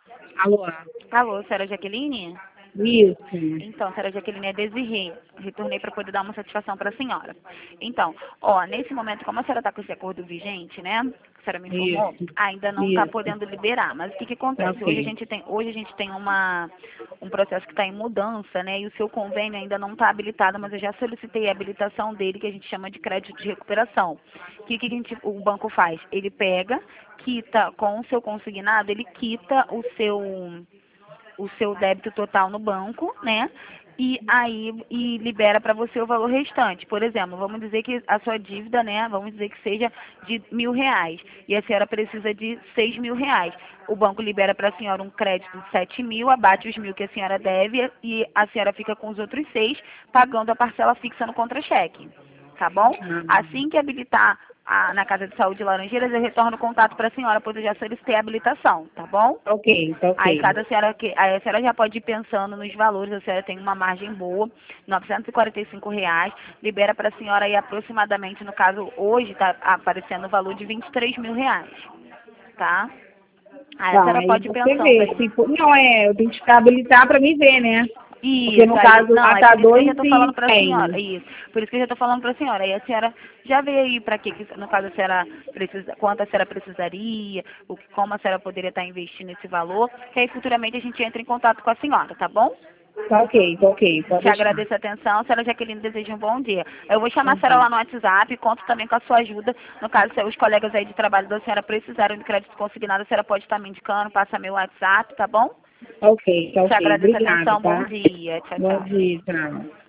Alô? Alô, senhora Jaqueline? Isso. Então, senhora Jaqueline, é Desirê. Retornei para poder dar uma satisfação para a senhora. Então, ó, nesse momento, como a senhora está com esse acordo vigente, né? Que a senhora me informou, Isso. ainda não está Isso. podendo liberar. Mas o que acontece? Hoje a Ok. gente tem, um processo que está em mudança, né? E o seu convênio ainda não está habilitado, mas eu já solicitei a habilitação dele, que a gente chama de crédito de recuperação. O banco faz? Ele pega, quita com o seu consignado, ele quita o seu débito total no banco, né? E libera para você o valor restante. Por exemplo, vamos dizer que a sua dívida, né? Vamos dizer que seja de R$ 1.000 e a senhora precisa de R$ 6.000. O banco libera para a senhora um crédito de 7.000, abate os 1.000 que a senhora deve e a senhora fica com os outros 6, pagando a parcela fixa no contra-cheque. Tá bom? Ah, Assim que habilitar na Casa de Saúde de Laranjeiras, eu retorno o contato para a senhora, pois eu já solicitei a habilitação, tá bom? ok, tá Aí, ok. aí a senhora já pode ir pensando nos valores, a senhora tem uma margem boa, R$ 945, libera para a senhora aí aproximadamente, no caso, hoje está aparecendo o valor de R$ 23.000, tá? Aí a Tá, senhora aí pode ir você pensando vê. aí. Se for... Não, eu tenho que ficar habilitar pra me ver, né? Porque Isso, no aí, caso, não, é até por isso que eu já dois tô falando e pra senhora, 100. isso, por isso que eu já tô falando pra senhora, aí a senhora já vê aí pra quê, que no caso a senhora precisa, quanto a senhora precisaria, como a senhora poderia estar investindo esse valor, que aí futuramente a gente entra em contato com a senhora, tá bom? Tá ok, pode Te deixar. agradeço a atenção, a senhora Jaqueline deseja um bom dia. Eu vou chamar a senhora Ok. lá no WhatsApp, conto também com a sua ajuda, no caso, se os colegas aí de trabalho da senhora precisarem de crédito consignado, a senhora pode estar me indicando, passa meu WhatsApp, tá bom? Ok, tá Te ok. agradeço a Obrigada, atenção, bom tá? dia, tchau, Bom tchau. dia, tchau.